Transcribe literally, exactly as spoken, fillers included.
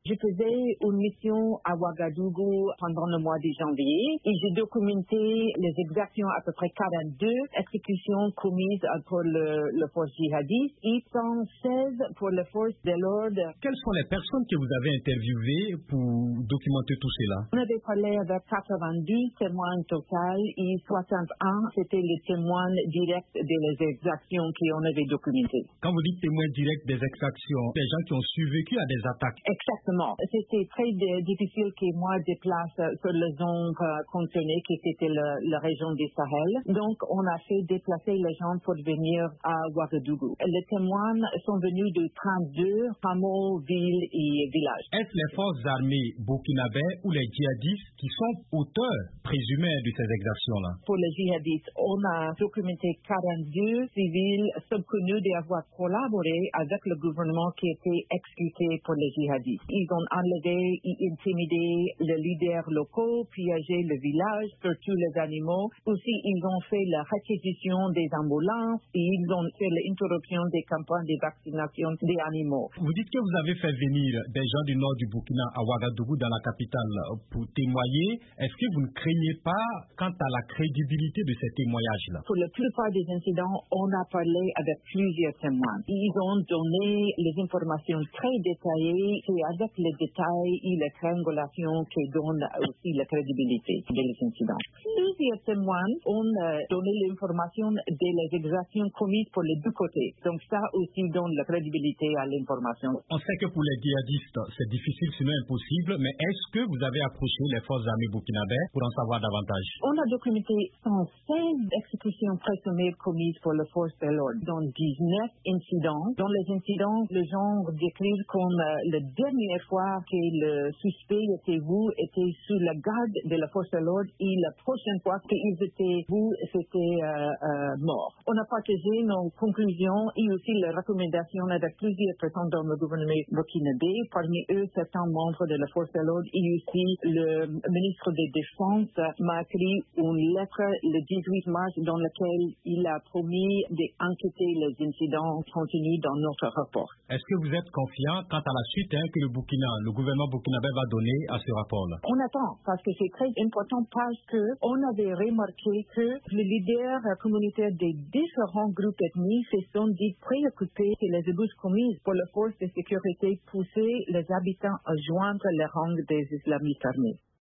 Je faisais une mission à Ouagadougou pendant le mois de janvier et j'ai documenté les exactions, à peu près quarante-deux exécutions commises pour le, le force djihadiste et cent seize pour la force de l'ordre. Quelles sont les personnes que vous avez interviewées pour documenter tout cela? On avait parlé avec quatre-vingt-douze témoins total et soixante-un, c'était les témoins directs des exactions qu'on avait documentées. Quand vous dites témoins directs des exactions, des gens qui ont survécu à des attaques. Exactement. C'était très de, difficile que moi déplace sur la zone euh, concernée qui était le, la région du Sahel. Donc, on a fait déplacer les gens pour venir à Ouagadougou. Les témoins sont venus de trente-deux hameaux, villes et villages. Est-ce les forces armées burkinabè ou les djihadistes qui sont auteurs présumés de ces exactions-là? Pour les djihadistes, on a documenté quarante-deux civils soupçonnés d'avoir collaboré avec le gouvernement qui était exécuté pour les djihadistes. Ils ont enlevé et intimidé les leaders locaux, piégé le village, surtout les animaux. Aussi, ils ont fait la réquisition des ambulances et ils ont fait l'interruption des campagnes de vaccination des animaux. Vous dites que vous avez fait venir des gens du nord du Burkina à Ouagadougou, dans la capitale, pour témoigner. Est-ce que vous ne craignez pas quant à la crédibilité de ces témoignages-là? Pour la plupart des incidents, on a parlé avec plusieurs témoins. Ils ont donné les informations très détaillées et avec les détails et les triangulations qui donnent aussi la crédibilité des incidents. Plusieurs témoins ont donné l'information des exactions commises pour les deux côtés. Donc ça aussi donne la crédibilité à l'information. On sait que pour les djihadistes, c'est difficile sinon impossible, mais est-ce que vous avez approché les forces armées burkinabè pour en savoir davantage? On a documenté cent seize exécutions présumées commises pour les forces de l'ordre, dont dix-neuf incidents. Dans les incidents, les gens décrivent comme euh, la dernière fois que le suspect était vu, était sous la garde de la force de l'ordre et la prochaine fois qu'ils étaient vus, c'était euh, euh, mort. On a partagé nos conclusions et aussi les recommandations avec plusieurs personnes dans le gouvernement burkinabé. Parmi eux, certains membres de la force de l'ordre et aussi le ministre de la Défense m'a écrit une lettre le dix-huit mars dans laquelle il a promis d'enquêter les incidents contenus dans notre rapport. Est-ce que vous êtes confiant quant à la suite hein, que le Burkina, le gouvernement burkinabè va donner à ce rapport-là? On attend parce que c'est très important parce que on avait remarqué que les leaders communautaires des différents groupes ethniques se sont dit préoccupés que les abus commis pour la force de sécurité poussaient les habitants à joindre les rangs des islamistes armés.